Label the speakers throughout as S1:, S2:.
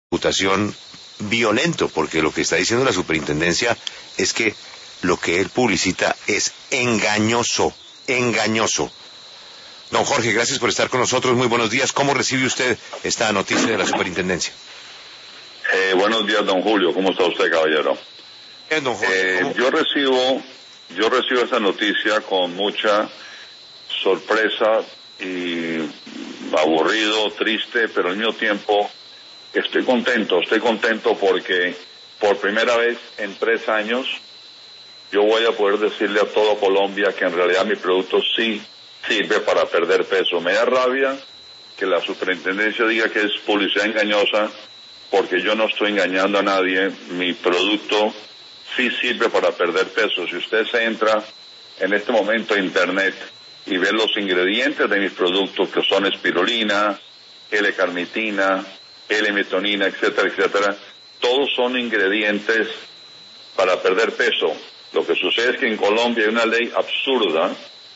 S1: reputación violento, porque lo que está diciendo la superintendencia es que lo que él publicita es engañoso, engañoso. Don Jorge, gracias por estar con nosotros, muy buenos días. ¿Cómo recibe usted esta noticia de la superintendencia?
S2: Buenos días, don Julio. ¿Cómo está usted, caballero?
S1: Bien, don Jorge.
S2: Yo recibo esa noticia con mucha sorpresa y aburrido, triste, pero al mismo tiempo estoy contento porque por primera vez en 3 años yo voy a poder decirle a todo Colombia que en realidad mi producto sí sirve para perder peso. Me da rabia que la superintendencia diga que es publicidad engañosa, porque yo no estoy engañando a nadie. Mi producto sí sirve para perder peso. Si usted se entra en este momento a internet y ve los ingredientes de mis productos, que son espirulina, L-carnitina, L-metonina, etcétera, etcétera, todos son ingredientes para perder peso. Lo que sucede es que en Colombia hay una ley absurda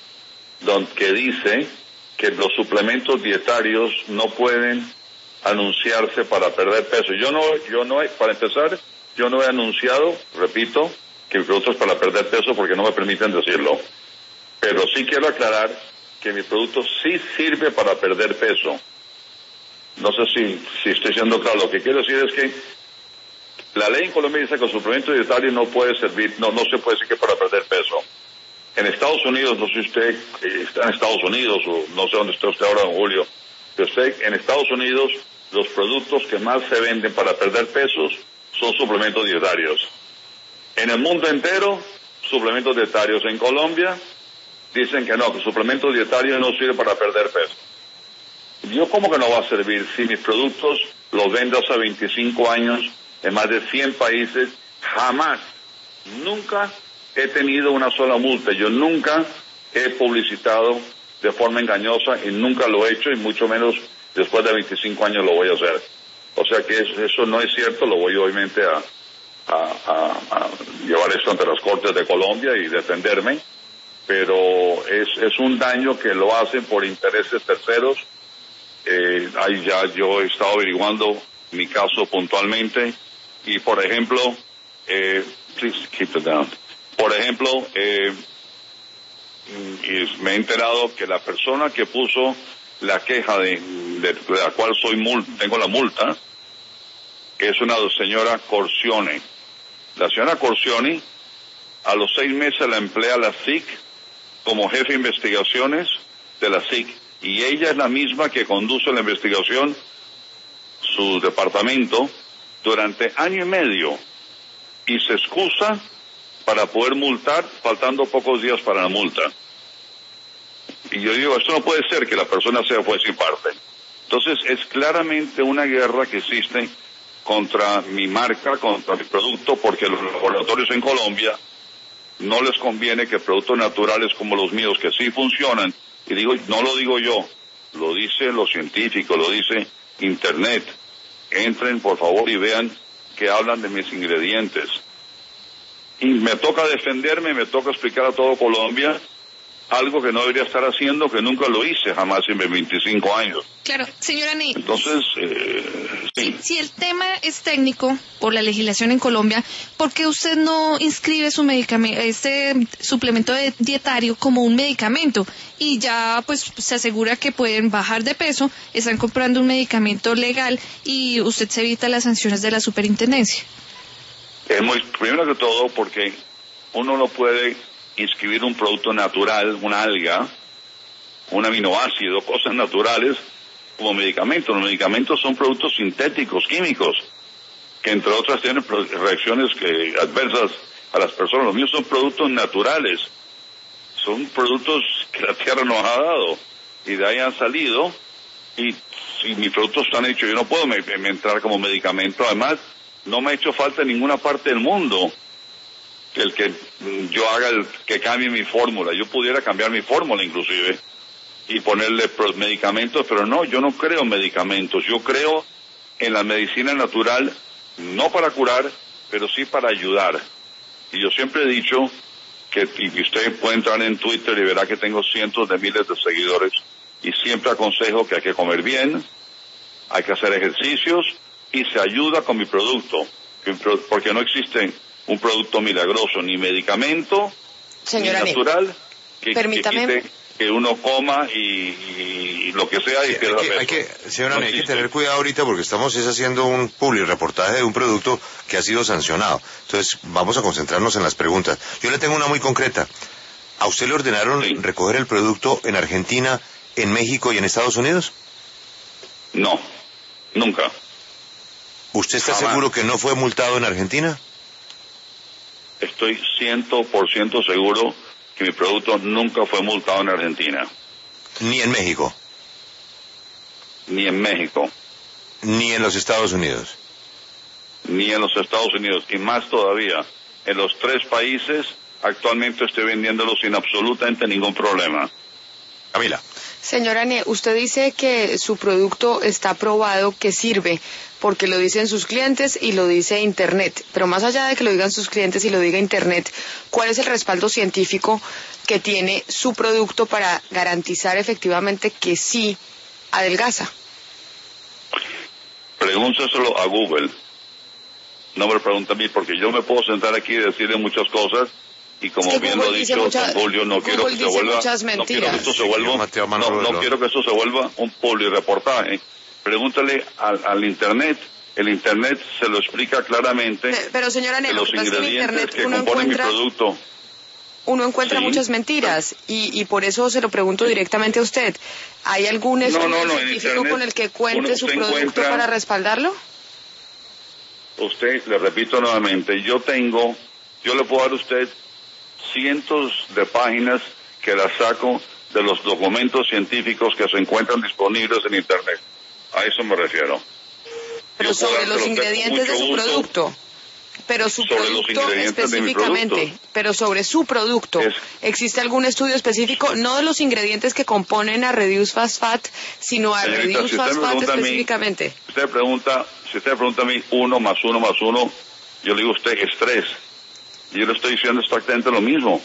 S2: que dice que los suplementos dietarios no pueden anunciarse para perder peso. Para empezar, yo no he anunciado, repito, que mi producto es para perder peso porque no me permiten decirlo. Pero sí quiero aclarar que mi producto sí sirve para perder peso. No sé si estoy siendo claro. Lo que quiero decir es que la ley en Colombia dice que el suplemento dietario no puede servir, no se puede decir que para perder peso. En Estados Unidos, no sé si usted está en Estados Unidos o no sé dónde está usted ahora, don Julio, pero en Estados Unidos los productos que más se venden para perder pesos son suplementos dietarios. En el mundo entero, suplementos dietarios. En Colombia dicen que no, que suplementos dietarios no sirven para perder peso. Yo, ¿cómo que no va a servir si mis productos los vendo hace 25 años en más de 100 países? Jamás, nunca he tenido una sola multa. Yo nunca he publicitado de forma engañosa y nunca lo he hecho, y mucho menos después de 25 años lo voy a hacer. O sea que eso no es cierto. Lo voy obviamente a llevar esto ante las Cortes de Colombia y defenderme, pero es un daño que lo hacen por intereses terceros. Ahí ya yo he estado averiguando mi caso puntualmente y, por ejemplo, please keep it down. Por ejemplo, me he enterado que la persona que puso la queja de la cual tengo la multa, es una señora Corcione. La señora Corcione, a los 6 meses la emplea la SIC como jefe de investigaciones de la SIC, y ella es la misma que conduce la investigación, su departamento, durante 1 año y medio, y se excusa para poder multar, faltando pocos días para la multa. Y yo digo, esto no puede ser que la persona sea juez y parte. Entonces es claramente una guerra que existe contra mi marca, contra mi producto, porque los laboratorios en Colombia no les conviene que productos naturales como los míos, que sí funcionan, y digo, no lo digo yo, lo dicen los científicos, lo dice internet. Entren por favor y vean que hablan de mis ingredientes. Y me toca defenderme, me toca explicar a todo Colombia algo que no debería estar haciendo, que nunca lo hice jamás en mis 25 años.
S3: Claro, señora Ney.
S2: Entonces,
S3: sí. Si el tema es técnico por la legislación en Colombia, ¿por qué usted no inscribe su medicamento, este suplemento dietario, como un medicamento? Y ya pues se asegura que pueden bajar de peso, están comprando un medicamento legal y usted se evita las sanciones de la superintendencia.
S2: Primero que todo, porque uno no puede inscribir un producto natural, una alga, un aminoácido, cosas naturales, como medicamentos. Los medicamentos son productos sintéticos, químicos, que entre otras tienen reacciones adversas a las personas. Los míos son productos naturales, son productos que la tierra nos ha dado, y de ahí han salido, y si mis productos están hechos, yo no puedo entrar como medicamento. Además, no me ha hecho falta en ninguna parte del mundo que yo haga que cambie mi fórmula. Yo pudiera cambiar mi fórmula inclusive y ponerle medicamentos, pero no, yo no creo en medicamentos. Yo creo en la medicina natural, no para curar, pero sí para ayudar. Y yo siempre he dicho y usted puede entrar en Twitter y verá que tengo cientos de miles de seguidores, y siempre aconsejo que hay que comer bien, hay que hacer ejercicios y se ayuda con mi producto, porque no existe un producto milagroso, ni medicamento,
S4: señora
S2: ni natural,
S4: permítame.
S2: que quite que uno coma y lo que sea y pierda peso.
S1: Señora, hay que tener cuidado ahorita porque estamos haciendo un public reportaje de un producto que ha sido sancionado. Entonces, vamos a concentrarnos en las preguntas. Yo le tengo una muy concreta. ¿A usted le ordenaron recoger el producto en Argentina, en México y en Estados Unidos?
S2: No, nunca.
S1: ¿Usted está seguro que no fue multado en Argentina?
S2: Estoy 100% seguro que mi producto nunca fue multado en Argentina.
S1: ¿Ni en México?
S2: Ni en México.
S1: ¿Ni en los Estados Unidos?
S2: Ni en los Estados Unidos. Y más todavía, en los 3 países actualmente estoy vendiéndolo sin absolutamente ningún problema.
S1: Camila.
S4: Señora Nie, usted dice que su producto está probado, que sirve, porque lo dicen sus clientes y lo dice Internet. Pero más allá de que lo digan sus clientes y lo diga Internet, ¿cuál es el respaldo científico que tiene su producto para garantizar efectivamente que sí adelgaza?
S2: Pregúnteselo a Google. No me lo pregunte a mí, porque yo me puedo sentar aquí y decirle muchas cosas, y como bien lo ha dicho Julio, no quiero que se vuelva, no quiero que esto se vuelva, no quiero que esto se vuelva un publireportaje. Pregúntale al Internet. El Internet se lo explica claramente.
S4: Pero señora Nelo,
S2: los ingredientes que componen mi producto.
S4: Uno encuentra muchas mentiras y por eso se lo pregunto directamente a usted. ¿Hay algún estudio científico con el que cuente su producto para respaldarlo?
S2: Usted, le repito nuevamente, yo le puedo dar a usted cientos de páginas que las saco de los documentos científicos que se encuentran disponibles en Internet. A eso me refiero.
S4: Pero sobre los ingredientes de su producto. Pero su producto específicamente, pero sobre su producto, ¿existe algún estudio específico? No de los ingredientes que componen a Reduce Fast Fat, sino a Reduce Fast Fat específicamente.
S2: Si usted pregunta a mí 1 más 1 más 1, yo le digo a usted es 3. Y yo le estoy diciendo exactamente lo mismo.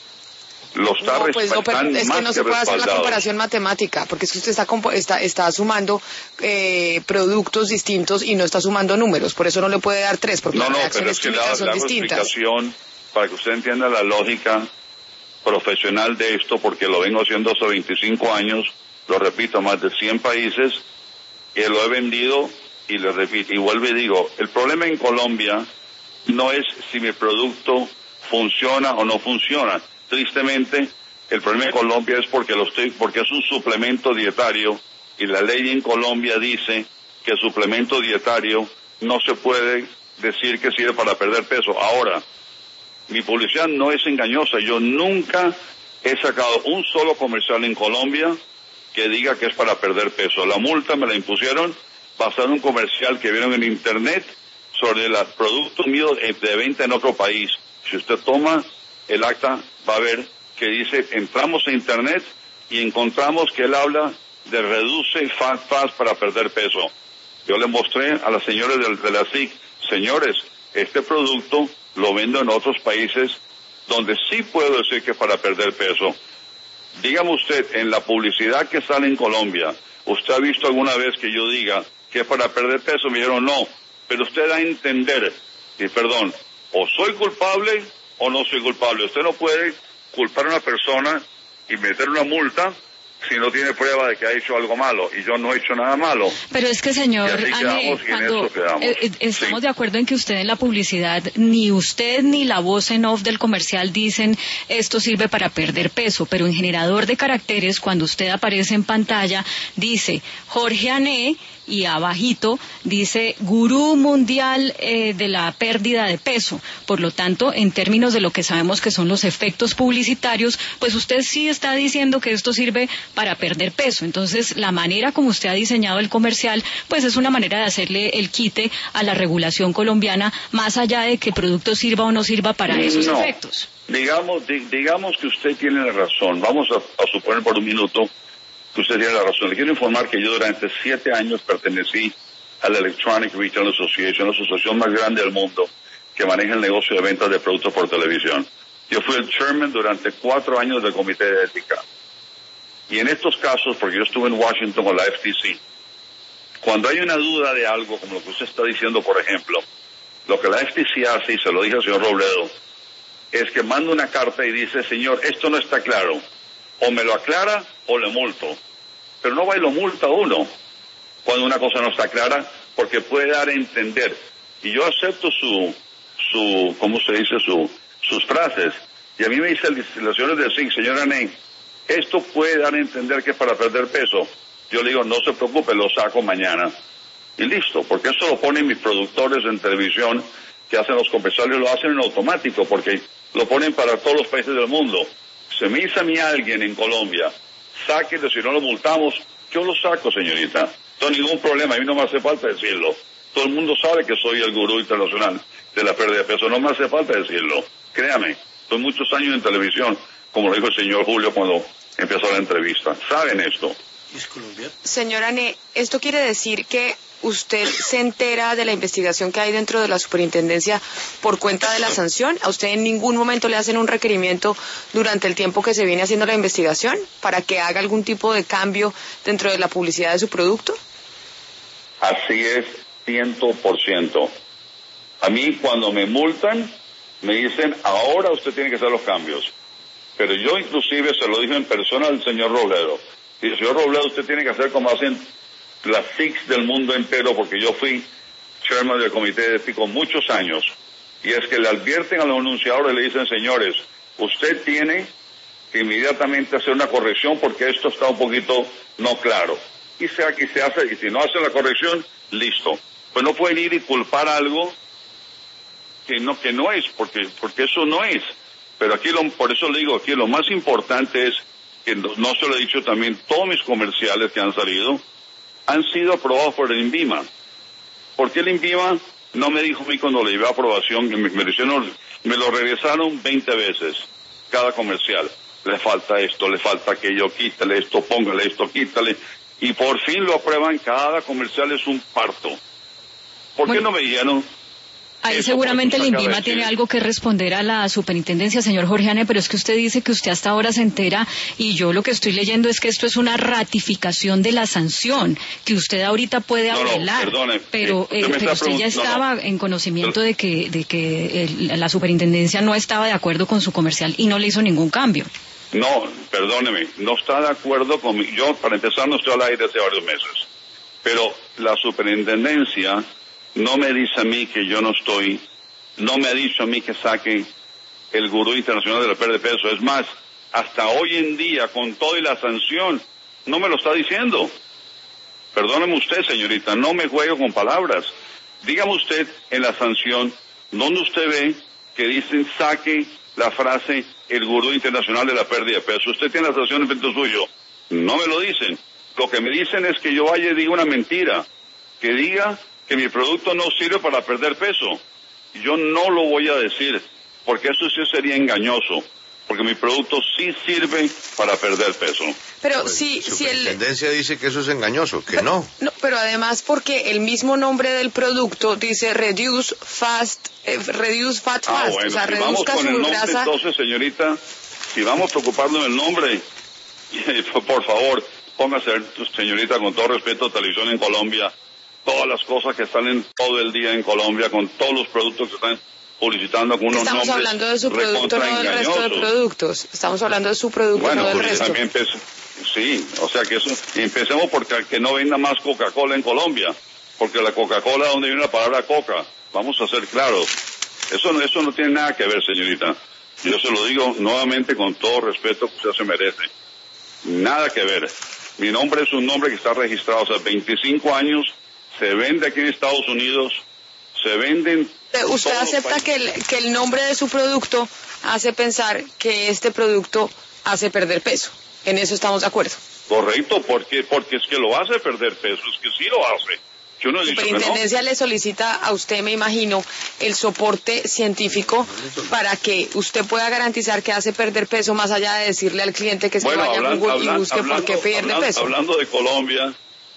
S2: Lo está respaldando.
S4: Es que no se puede hacer la comparación matemática, porque es que usted está sumando productos distintos y no está sumando números, por eso no le puede dar 3, porque las reacciones químicas son distintas.
S2: Explicación para que usted entienda la lógica profesional de esto, porque lo vengo haciendo hace 25 años, lo repito, más de 100 países, que lo he vendido y le repito, y vuelvo y digo, el problema en Colombia no es si mi producto funciona o no funciona. Tristemente, el problema en Colombia es porque es un suplemento dietario y la ley en Colombia dice que el suplemento dietario no se puede decir que sirve para perder peso. Ahora, mi publicidad no es engañosa. Yo nunca he sacado un solo comercial en Colombia que diga que es para perder peso. La multa me la impusieron basado en un comercial que vieron en Internet sobre el producto mío de venta en otro país. Si usted toma el acta, va a ver que dice, entramos a Internet y encontramos que él habla de reduce fast para perder peso. Yo le mostré a las señores de la SIC, señores, este producto lo vendo en otros países donde sí puedo decir que es para perder peso. Dígame usted, en la publicidad que sale en Colombia, ¿usted ha visto alguna vez que yo diga que es para perder peso? Me dijeron no, pero usted da a entender, y perdón, o soy culpable o no soy culpable. Usted no puede culpar a una persona y meter una multa si no tiene prueba de que ha hecho algo malo, y yo no he hecho nada malo.
S3: Pero es que, señor, estamos de acuerdo en que usted en la publicidad, ni usted ni la voz en off del comercial dicen esto sirve para perder peso, pero en generador de caracteres, cuando usted aparece en pantalla, dice Jorge Ané, y abajito dice gurú mundial de la pérdida de peso. Por lo tanto, en términos de lo que sabemos que son los efectos publicitarios, pues usted sí está diciendo que esto sirve para perder peso. Entonces, la manera como usted ha diseñado el comercial, pues es una manera de hacerle el quite a la regulación colombiana, más allá de que el producto sirva o no sirva para esos efectos.
S2: Digamos que usted tiene la razón. Vamos a suponer por un minuto que usted tiene la razón. Le quiero informar que yo durante 7 años pertenecí a la Electronic Retail Association, la asociación más grande del mundo que maneja el negocio de ventas de productos por televisión. Yo fui el chairman durante 4 años del comité de ética. Y en estos casos, porque yo estuve en Washington con la FTC, Cuando hay una duda de algo, como lo que usted está diciendo, por ejemplo, lo que la FTC hace, y se lo dije al señor Robledo, es que manda una carta y dice, señor, esto no está claro, o me lo aclara o le multo. Pero no va y lo multa uno cuando una cosa no está clara, porque puede dar a entender. Y yo acepto ¿cómo se dice? Sus frases. Y a mí me dice la señora del zinc, señora Ney, esto puede dar a entender que es para perder peso. Yo le digo, no se preocupe, lo saco mañana. Y listo, porque eso lo ponen mis productores en televisión, que hacen los comerciales, lo hacen en automático, porque lo ponen para todos los países del mundo. Se me dice a mí alguien en Colombia, sáquelo, si no lo multamos, yo lo saco, señorita. No hay ningún problema, a mí no me hace falta decirlo. Todo el mundo sabe que soy el gurú internacional de la pérdida de peso, no me hace falta decirlo. Créame, estoy muchos años en televisión, como lo dijo el señor Julio cuando empezó la entrevista. ¿Saben esto?
S4: Señora Ne, ¿esto quiere decir que usted se entera de la investigación que hay dentro de la superintendencia por cuenta de la sanción? ¿A usted en ningún momento le hacen un requerimiento durante el tiempo que se viene haciendo la investigación para que haga algún tipo de cambio dentro de la publicidad de su producto?
S2: Así es, 100%. A mí cuando me multan, me dicen, ahora usted tiene que hacer los cambios. Pero yo inclusive se lo dije en persona al señor Robledo. Y el señor Robledo, usted tiene que hacer como hacen las SICs del mundo entero, porque yo fui chairman del comité de ético muchos años. Y es que le advierten a los anunciadores, le dicen, señores, usted tiene que inmediatamente hacer una corrección porque esto está un poquito no claro. Y se hace, y si no hace la corrección, listo. Pues no pueden ir y culpar algo que no es, porque eso no es. Pero aquí, por eso le digo, aquí lo más importante es que no se lo he dicho también, todos mis comerciales que han salido han sido aprobados por el INVIMA. ¿Por qué el INVIMA no me dijo a mí cuando le llevé a aprobación? Me lo regresaron 20 veces, cada comercial. Le falta esto, le falta aquello, quítale esto, póngale esto, quítale. Y por fin lo aprueban, cada comercial es un parto. ¿Por qué no me dijeron?
S5: Ahí seguramente el INVIMA tiene algo que responder a la superintendencia, señor Jorge, pero es que usted dice que usted hasta ahora se entera, y yo lo que estoy leyendo es que esto es una ratificación de la sanción, que usted ahorita puede apelar, pero usted ya estaba en conocimiento de que la superintendencia no estaba de acuerdo con su comercial y no le hizo ningún cambio.
S2: No, perdóneme, no está de acuerdo conmigo. Yo, para empezar, no estoy al aire hace varios meses, pero la superintendencia no me dice a mí que yo no me ha dicho a mí que saque el gurú internacional de la pérdida de peso. Es más, hasta hoy en día, con todo y la sanción, no me lo está diciendo. Perdóneme usted, señorita, no me juego con palabras. Dígame usted en la sanción, ¿dónde usted ve que dicen saque la frase el gurú internacional de la pérdida de peso? Usted tiene la sanción en frente suyo. No me lo dicen. Lo que me dicen es que yo vaya y diga una mentira, que diga que mi producto no sirve para perder peso. Yo no lo voy a decir, porque eso sí sería engañoso, porque mi producto sí sirve para perder peso.
S4: Pero
S1: pues,
S4: si
S1: la tendencia dice que eso es engañoso, que no.
S4: Pero además porque el mismo nombre del producto dice reduce fat fast,
S2: bueno,
S4: o sea,
S2: si
S4: reduzca
S2: vamos con
S4: su
S2: el nombre,
S4: grasa.
S2: entonces, señorita, si vamos preocupándonos del nombre, por favor, póngase, señorita, con todo respeto, televisión en Colombia, todas las cosas que están en todo el día en Colombia, con todos los productos que están publicitando con unos nombres.
S4: Estamos hablando de su producto, no del resto de productos. Estamos hablando de su producto, no del resto.
S2: También sí, o sea que eso, y empecemos porque que no venda más Coca-Cola en Colombia, porque la Coca-Cola, donde viene la palabra coca, vamos a ser claros, eso no tiene nada que ver, señorita. Yo se lo digo nuevamente con todo respeto que usted se merece. Nada que ver. Mi nombre es un nombre que está registrado, o sea, 25 años, se vende aquí en Estados Unidos, se venden...
S4: ¿Usted acepta que el nombre de su producto hace pensar que este producto hace perder peso? En eso estamos de acuerdo.
S2: Correcto, porque es que lo hace perder peso, es que sí lo hace. Yo no he dicho que no.
S4: La superintendencia le solicita a usted, me imagino, el soporte científico para que usted pueda garantizar que hace perder peso, más allá de decirle al cliente que se vaya a Google y busque por qué pierde peso.
S2: Hablando de Colombia,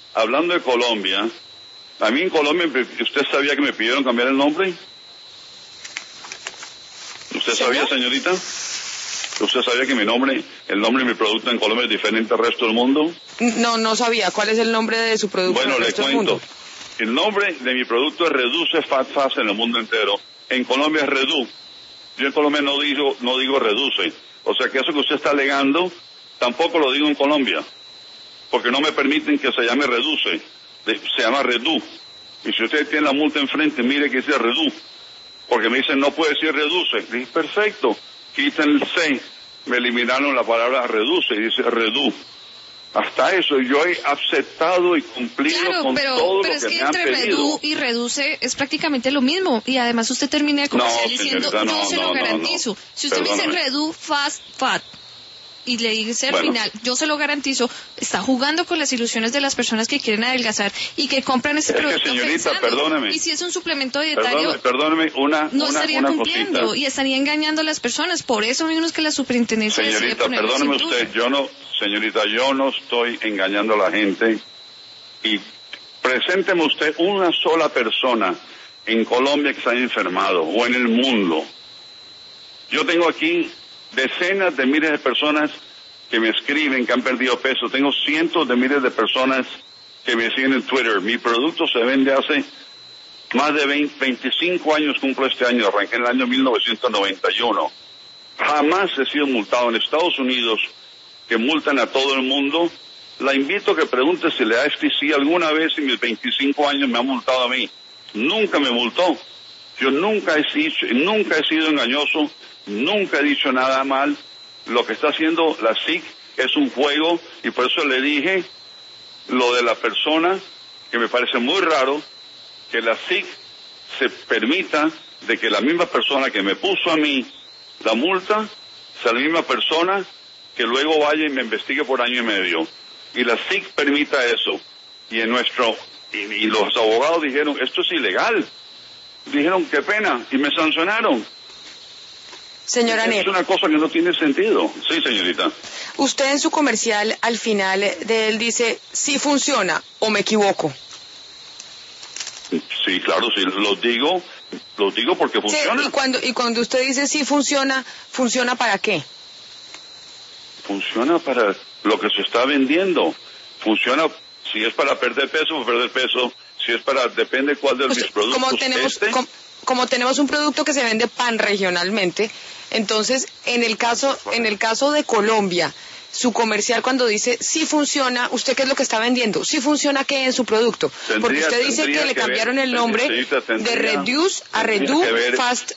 S2: a mí en Colombia, ¿usted sabía que me pidieron cambiar el nombre? ¿Usted sabía, señorita? ¿Usted sabía que el nombre de mi producto en Colombia es diferente al resto del mundo?
S4: No sabía. ¿Cuál es el nombre de su producto en el resto del mundo?
S2: El nombre de mi producto es Reduce Fat Fast en el mundo entero. En Colombia es Redu. Yo en Colombia no digo Reduce. O sea que eso que usted está alegando, tampoco lo digo en Colombia. Porque no me permiten que se llame Reduce. Se llama Redu. Y si usted tiene la multa enfrente, mire que dice Redu. Porque me dicen, no puede decir Reduce. Dije, perfecto. Quitan el C. Me eliminaron la palabra Reduce y dice Redu. Hasta eso yo he aceptado y cumplido con todo lo que me han pedido. Pero es que
S3: entre Redu y Reduce es prácticamente lo mismo. Y además usted termina de comercial diciendo, yo se lo garantizo. Si usted me dice Redu Fast Fat y le dice al final, yo se lo garantizo, está jugando con las ilusiones de las personas que quieren adelgazar y que compran este producto
S2: señorita, perdóneme.
S3: Y si es un suplemento dietario,
S2: perdóneme,
S3: no estaría cumpliendo
S2: cosita.
S3: Y estaría engañando a las personas. Por eso mismo es que la superintendencia decide poner la
S2: perdóneme
S3: cintura.
S2: Señorita, yo no estoy engañando a la gente. Y presénteme usted una sola persona en Colombia que se haya enfermado o en el mundo. Yo tengo aquí decenas de miles de personas que me escriben que han perdido peso. Tengo cientos de miles de personas que me siguen en Twitter. Mi producto se vende hace más de 25 años, cumplo este año, arranqué en el año 1991. Jamás he sido multado en Estados Unidos, que multan a todo el mundo. La invito a que pregunte si la FTC alguna vez en mis 25 años me ha multado a mí. Nunca me multó. Yo nunca he sido engañoso, nunca he dicho nada mal. Lo que está haciendo la SIC es un juego, y por eso le dije lo de la persona, que me parece muy raro que la SIC se permita de que la misma persona que me puso a mí la multa sea la misma persona que luego vaya y me investigue por año y medio. Y la SIC permita eso. Y y los abogados dijeron, esto es ilegal. Dijeron, qué pena, y me sancionaron.
S4: Señora Anet.
S2: Es una cosa que no tiene sentido. Sí, señorita.
S4: Usted en su comercial, al final de él dice, sí funciona, o me equivoco.
S2: Sí, claro, sí, los digo porque funciona.
S4: Sí, y cuando usted dice sí funciona, ¿funciona para qué?
S2: Funciona para lo que se está vendiendo. Funciona, si es para perder peso, si es para, depende cuál de mis productos.
S4: Como tenemos un producto que se vende panregionalmente, entonces en el caso de Colombia, su comercial cuando dice sí funciona, ¿usted qué es lo que está vendiendo? ¿Sí funciona qué en su producto? Porque usted dice que le cambiaron el nombre de Reduce a Redu Fast.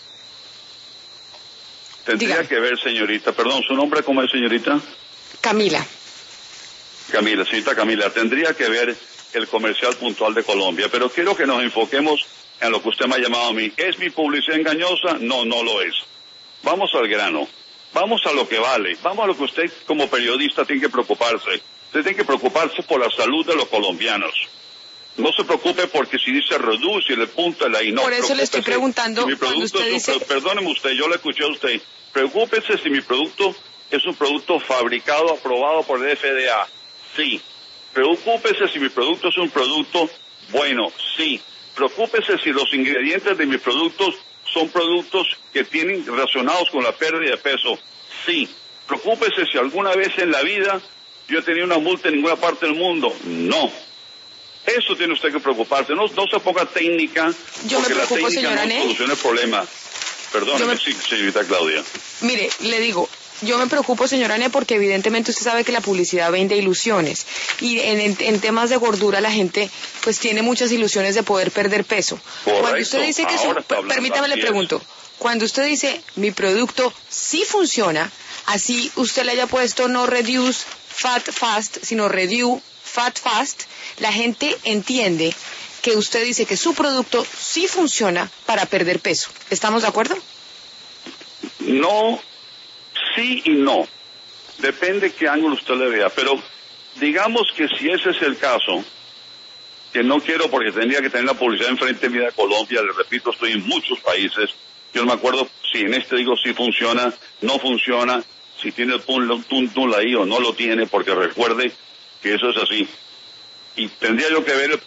S2: Tendría que ver, señorita, perdón, ¿su nombre cómo es, señorita?
S4: Camila,
S2: señorita Camila, tendría que ver el comercial puntual de Colombia, pero quiero que nos enfoquemos en lo que usted me ha llamado a mí. ¿Es mi publicidad engañosa? No, no lo es. Vamos al grano. Vamos a lo que vale. Vamos a lo que usted como periodista tiene que preocuparse. Usted tiene que preocuparse por la salud de los colombianos. No se preocupe porque si dice reduce y le punta la y no.
S4: Por eso le estoy preguntando.
S2: Si mi producto perdóneme usted, yo le escuché a usted. Preocúpese si mi producto es un producto fabricado, aprobado por el FDA. Sí. Preocúpese si mi producto es un producto bueno. Sí. Preocúpese si los ingredientes de mis productos son productos que tienen relacionados con la pérdida de peso. Sí. Preocúpese si alguna vez en la vida yo he tenido una multa en ninguna parte del mundo. No. Eso tiene usted que preocuparse. No se ponga técnica.
S4: Yo me preocupo, señora
S2: no soluciona el problema. Perdóneme, sí, señorita Claudia.
S4: Mire, le digo, yo me preocupo, señora Anet, porque evidentemente usted sabe que la publicidad vende ilusiones. Y en temas de gordura la gente pues tiene muchas ilusiones de poder perder peso.
S2: Correcto.
S4: Cuando usted dice que permítame le pregunto, cuando usted dice mi producto sí funciona, así usted le haya puesto no Reduce Fat Fast, sino Reduce Fat Fast, la gente entiende que usted dice que su producto sí funciona para perder peso. ¿Estamos de acuerdo?
S2: No, sí y no. Depende qué ángulo usted le vea. Pero digamos que si ese es el caso, que no quiero porque tendría que tener la publicidad enfrente mía de Colombia, le repito, estoy en muchos países. Yo no me acuerdo si en este digo si funciona, no funciona, si tiene el punto ahí o no lo tiene, porque recuerde que eso es así. Y tendría yo que ver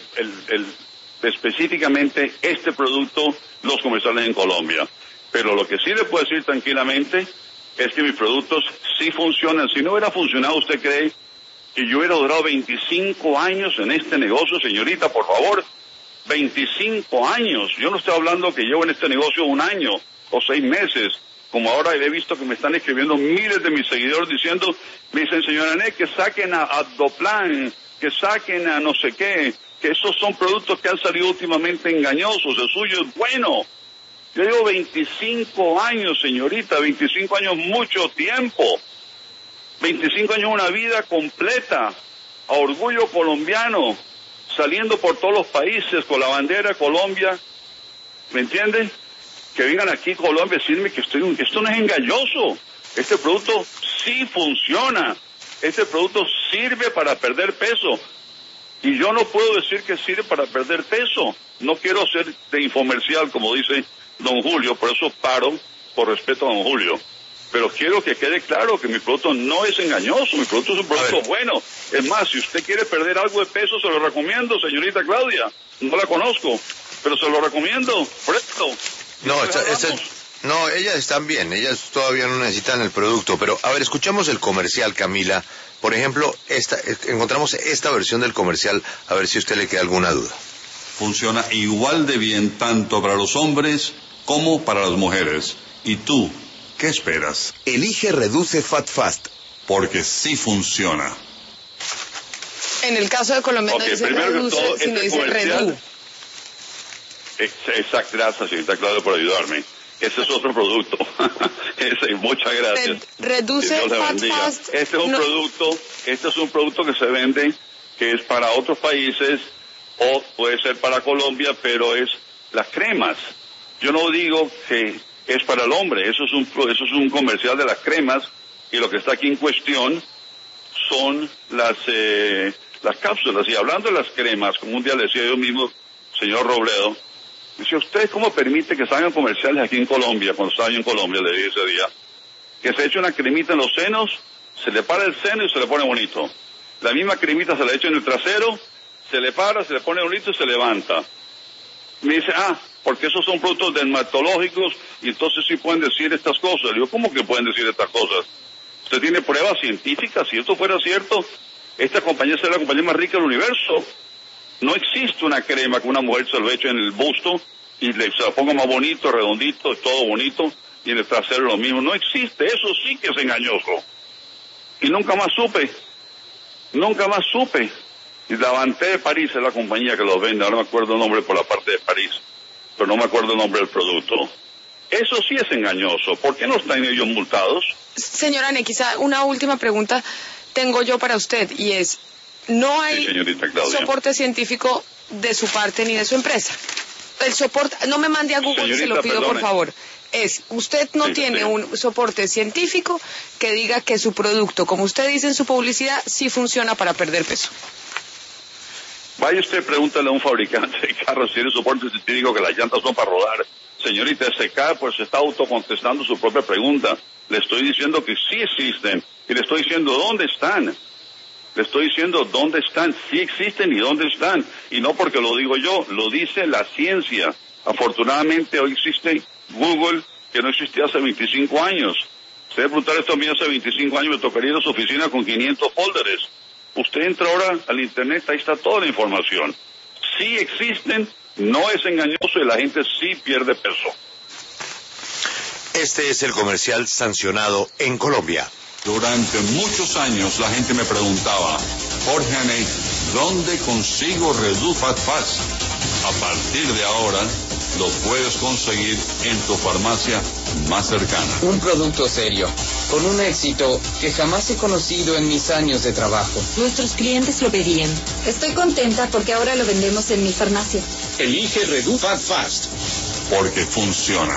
S2: específicamente este producto, los comerciales en Colombia. Pero lo que sí le puedo decir tranquilamente es que mis productos sí funcionan. Si no hubiera funcionado, ¿usted cree que yo hubiera durado 25 años en este negocio, señorita? Por favor, 25 años. Yo no estoy hablando que llevo en este negocio 1 año o 6 meses, como ahora he visto que me están escribiendo miles de mis seguidores diciendo, me dicen, señora Anet, que saquen a Abdoplan, que saquen a no sé qué, que esos son productos que han salido últimamente engañosos, el suyo es bueno. Yo llevo 25 años, señorita, 25 años, mucho tiempo. 25 años, una vida completa, a orgullo colombiano, saliendo por todos los países con la bandera de Colombia, ¿me entiende? Que vengan aquí a Colombia a decirme que esto no es engañoso, este producto sí funciona, este producto sirve para perder peso, y yo no puedo decir que sirve para perder peso, no quiero ser de infomercial como dice don Julio, por eso paro, por respeto a don Julio. Pero quiero que quede claro que mi producto no es engañoso, mi producto es un producto bueno. Es más, si usted quiere perder algo de peso, se lo recomiendo, señorita Claudia. No la conozco, pero se lo recomiendo. Presto.
S1: No, ellas están bien, ellas todavía no necesitan el producto. Pero, a ver, escuchamos el comercial, Camila. Por ejemplo, encontramos esta versión del comercial, a ver si a usted le queda alguna duda.
S6: Funciona igual de bien tanto para los hombres como para las mujeres. ¿Y tú? ¿Qué esperas?
S1: Elige Reduce Fat Fast.
S6: Porque sí funciona.
S4: En el caso de Colombia no dice Reduce, sino dice Redu.
S2: Exacto, gracias, señorita Claudia, por ayudarme. Ese es otro producto. Muchas gracias.
S4: Reduce Fat Fast.
S2: Este es un producto que se vende, que es para otros países, o puede ser para Colombia, pero es las cremas. Yo no digo que es para el hombre, eso es un comercial de las cremas, y lo que está aquí en cuestión son las cápsulas. Y hablando de las cremas, como un día le decía yo mismo, señor Robledo, dice, ¿usted cómo permite que salgan comerciales aquí en Colombia? Cuando estaba yo en Colombia, le dije ese día, que se eche una cremita en los senos, se le para el seno y se le pone bonito. La misma cremita se la echa en el trasero, se le para, se le pone bonito y se levanta. Me dice, porque esos son productos dermatológicos y entonces sí pueden decir estas cosas. Le digo, ¿cómo que pueden decir estas cosas? ¿Usted tiene pruebas científicas? Si esto fuera cierto, esta compañía sería la compañía más rica del universo. No existe una crema que una mujer se lo eche en el busto y se lo ponga más bonito, redondito, todo bonito, y en el trasero lo mismo. No existe, eso sí que es engañoso. Y nunca más supe. Y Davanté de París es la compañía que los vende, ahora me acuerdo el nombre por la parte de París, pero no me acuerdo el nombre del producto. Eso sí es engañoso. ¿Por qué no están ellos multados?
S4: Señora Anet, quizá una última pregunta tengo yo para usted, y es, no hay soporte científico de su parte ni de su empresa. El soporte, no me mande a Google, señorita, se lo pido, perdone, por favor. Usted no tiene un soporte científico que diga que su producto, como usted dice en su publicidad, sí funciona para perder peso.
S2: Vaya usted, pregúntale a un fabricante de carros si tiene soporte científico que las llantas son para rodar. Señorita, SK pues está autocontestando su propia pregunta. Le estoy diciendo que sí existen y le estoy diciendo dónde están. Sí existen y dónde están. Y no porque lo digo yo, lo dice la ciencia. Afortunadamente hoy existe Google, que no existía hace 25 años. Usted preguntar esto a mí hace 25 años, me tocaría ir a su oficina con 500 folders. Usted entra ahora al internet, ahí está toda la información. Sí existen, no es engañoso y la gente sí pierde peso.
S1: Este es el comercial sancionado en Colombia.
S6: Durante muchos años la gente me preguntaba, Jorge Anet, ¿dónde consigo Reduce Fat Fast? A partir de ahora lo puedes conseguir en tu farmacia más cercana.
S7: Un producto serio, con un éxito que jamás he conocido en mis años de trabajo.
S8: Nuestros clientes lo pedían. Estoy contenta porque ahora lo vendemos en mi farmacia.
S9: Elige Reduce Fat Fast.
S6: Porque funciona.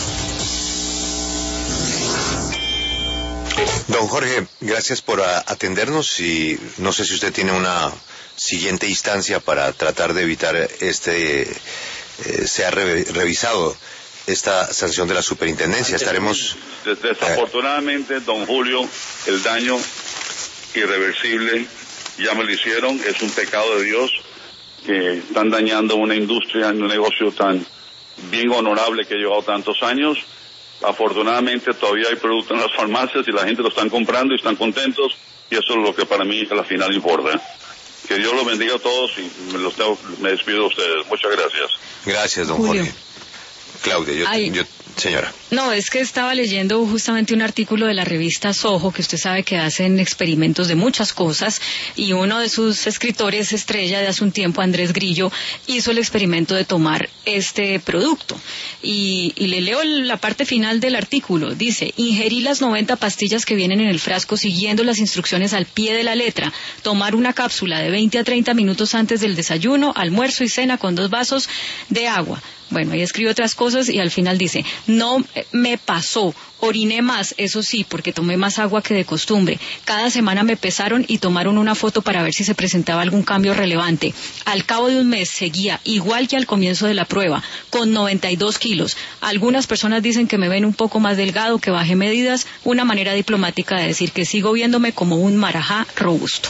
S1: Don Jorge, gracias por atendernos y no sé si usted tiene una siguiente instancia para tratar de evitar sea revisado esta sanción de la superintendencia. Estaremos...
S2: Desafortunadamente, don Julio, el daño irreversible ya me lo hicieron, es un pecado de Dios que están dañando una industria, un negocio tan bien honorable que he llevado tantos años, Afortunadamente todavía hay producto en las farmacias y la gente lo están comprando y están contentos, y eso es lo que para mí a la final importa. Que Dios los bendiga a todos y me despido de ustedes. Muchas gracias.
S1: Gracias, don
S5: Julio.
S1: Jorge. Claudia, señora.
S5: No, es que estaba leyendo justamente un artículo de la revista Soho, que usted sabe que hacen experimentos de muchas cosas, y uno de sus escritores estrella de hace un tiempo, Andrés Grillo, hizo el experimento de tomar este producto. Y le leo la parte final del artículo. Dice: ingerir las 90 pastillas que vienen en el frasco siguiendo las instrucciones al pie de la letra. Tomar una cápsula de 20 a 30 minutos antes del desayuno, almuerzo y cena con 2 vasos de agua. Bueno, ahí escribe otras cosas y al final dice: no me pasó, oriné más, eso sí, porque tomé más agua que de costumbre. Cada semana me pesaron y tomaron una foto para ver si se presentaba algún cambio relevante. Al cabo de un mes seguía igual que al comienzo de la prueba, con 92 kilos. Algunas personas dicen que me ven un poco más delgado, que bajé medidas, una manera diplomática de decir que sigo viéndome como un marajá robusto.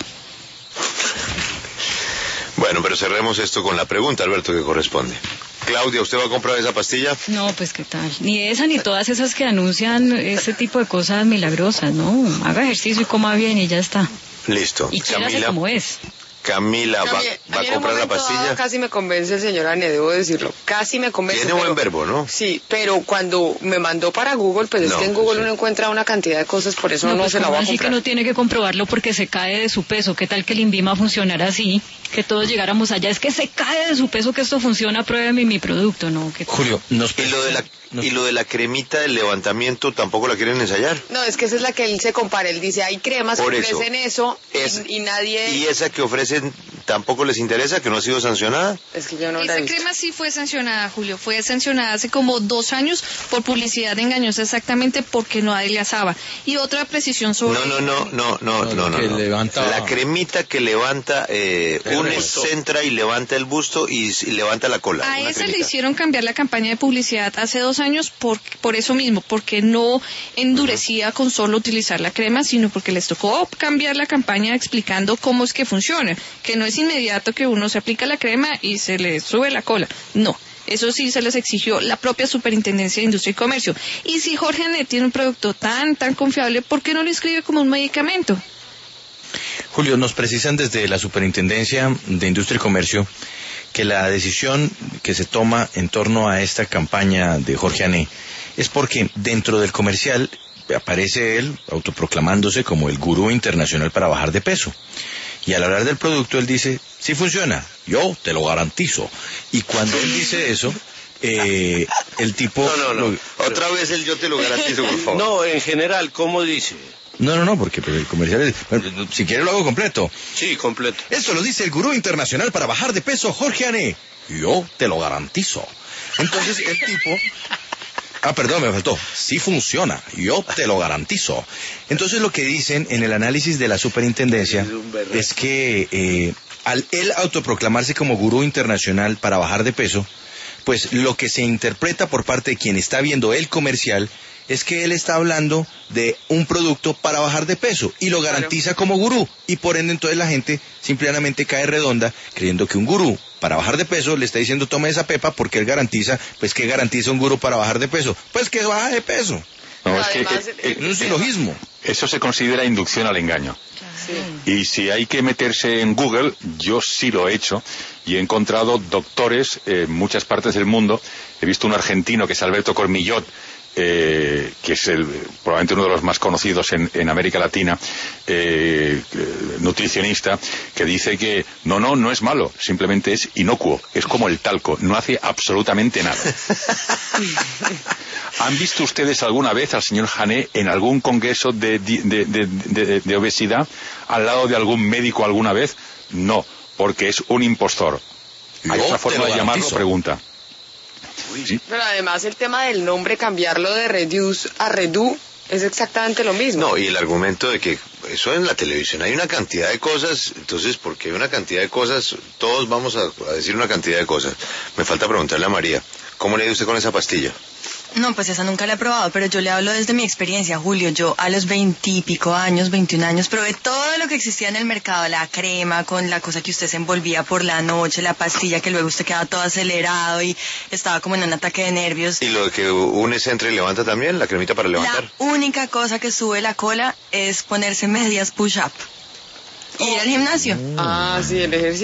S1: Bueno, pero cerremos esto con la pregunta, Alberto, que corresponde. Claudia, ¿usted va a comprar esa pastilla?
S5: No, pues qué tal. Ni esa ni todas esas que anuncian ese tipo de cosas milagrosas, ¿no? Haga ejercicio y coma bien y ya está.
S1: Listo.
S5: Y quiérase como es.
S1: Camila, ¿va a comprar la pastilla?
S4: Casi me convence el señor Ane, debo decirlo. Casi me convence.
S1: Tiene buen verbo, ¿no?
S4: Sí, pero cuando me mandó para Google, pues es que en Google uno encuentra una cantidad de cosas, por eso no
S5: pues
S4: se la va a comprar.
S5: Así que no tiene que comprobarlo porque se cae de su peso. ¿Qué tal que el INVIMA funcionara así? Que todos llegáramos allá. Es que se cae de su peso que esto funciona, pruébeme mi producto, ¿no?
S1: Julio, ¿y lo de la cremita del levantamiento tampoco la quieren ensayar?
S4: No, es que esa es la que él se compara. Él dice, hay cremas que ofrecen eso y nadie...
S1: ¿Y esa que ofrecen tampoco les interesa, que no ha sido sancionada?
S4: Es que yo no la he visto.
S3: Esa crema sí fue sancionada, Julio. Fue sancionada hace como 2 años por publicidad engañosa, exactamente porque no adelgazaba. Y otra precisión sobre...
S1: No. La cremita que levanta, une, centra y levanta el busto y levanta la cola.
S3: A esa le hicieron cambiar la campaña de publicidad hace 2 años por eso mismo, porque no endurecía con solo utilizar la crema, sino porque les tocó cambiar la campaña explicando cómo es que funciona, que no es inmediato que uno se aplica la crema y se le sube la cola. No. Eso sí se les exigió la propia Superintendencia de Industria y Comercio. Y si Jorge Anet tiene un producto tan confiable, ¿por qué no lo inscribe como un medicamento?
S10: Julio, nos precisan desde la Superintendencia de Industria y Comercio que la decisión que se toma en torno a esta campaña de Jorge Anet es porque dentro del comercial aparece él autoproclamándose como el gurú internacional para bajar de peso. Y al hablar del producto él dice, sí funciona, yo te lo garantizo. Y cuando él dice eso, el tipo...
S1: No. Otra vez el yo te lo garantizo, por favor.
S11: No, en general, ¿cómo dice?
S10: No, porque el comercial es... Bueno, si quiere lo hago completo.
S11: Sí, completo.
S10: Esto lo dice el gurú internacional para bajar de peso, Jorge Anet. Yo te lo garantizo. Entonces el tipo... perdón, me faltó. Sí funciona, yo te lo garantizo. Entonces lo que dicen en el análisis de la Superintendencia es que al él autoproclamarse como gurú internacional para bajar de peso, pues lo que se interpreta por parte de quien está viendo el comercial es que él está hablando de un producto para bajar de peso y lo garantiza como gurú, y por ende entonces la gente simplemente cae redonda creyendo que un gurú para bajar de peso le está diciendo tome esa pepa porque él garantiza, pues ¿qué garantiza un gurú para bajar de peso? Pues que baja de peso.
S12: No, es que
S10: es un silogismo.
S12: Eso se considera inducción al engaño. Sí. Y si hay que meterse en Google, yo sí lo he hecho y he encontrado doctores en muchas partes del mundo. He visto un argentino que es Alberto Cormillot, que es probablemente uno de los más conocidos en América Latina, nutricionista, que dice que no es malo, simplemente es inocuo, es como el talco, no hace absolutamente nada. ¿Han visto ustedes alguna vez al señor Anet en algún congreso de obesidad al lado de algún médico alguna vez? No, porque es un impostor. ¿Hay otra forma de llamarlo? Pregunta.
S4: Sí. Pero además el tema del nombre, cambiarlo de Reduce a Redu, es exactamente lo mismo.
S1: No, y el argumento de que eso en la televisión hay una cantidad de cosas, entonces porque hay una cantidad de cosas, todos vamos a decir una cantidad de cosas. Me falta preguntarle a María, ¿cómo le ha ido usted con esa pastilla?
S13: No, pues esa nunca la he probado, pero yo le hablo desde mi experiencia, Julio. Yo a los 20 y pico años, 21 años, probé todo lo que existía en el mercado, la crema con la cosa que usted se envolvía por la noche, la pastilla que luego usted quedaba todo acelerado y estaba como en un ataque de nervios.
S1: ¿Y lo que une, centra y levanta también? ¿La cremita para levantar?
S13: La única cosa que sube la cola es ponerse medias push-up. Ir al gimnasio.
S4: Ah, sí, el ejercicio.